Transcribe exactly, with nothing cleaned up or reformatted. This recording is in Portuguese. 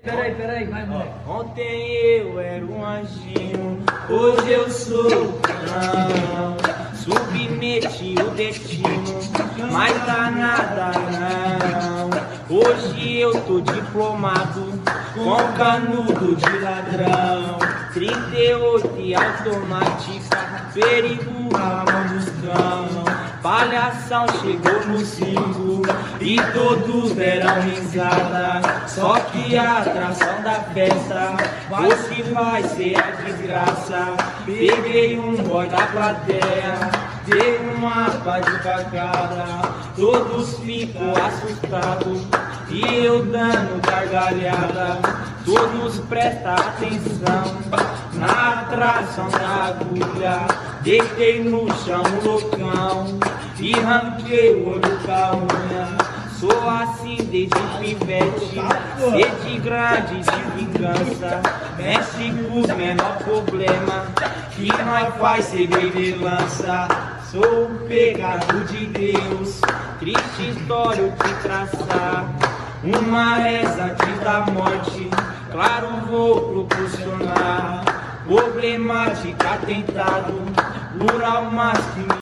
Peraí, peraí, vai, moleque. Ontem eu era um anjinho, hoje eu sou não. Submeti o destino, mas dá nada não. Hoje eu tô diplomado com canudo de ladrão. trinta e oito e automática, perigo na mão dos cão. Palhação chegou no cinco e todos deram risada. Só que a atração da festa hoje vai ser a desgraça. Peguei um boy da plateia, dei uma pá de facada. Todos ficam assustados e eu dando gargalhada. Todos prestam atenção na atração da agulha. Deitei no chão o loucão e ranquei o olho com a unha. Sou assim desde pivete, sede grande de vingança. Mexe com os menor problema que nós faz segredo e lança. Sou o pecado de Deus, triste história eu te traçar. Uma reza antes da morte, claro vou proporcionar. Problemática, tentado, plural, mas que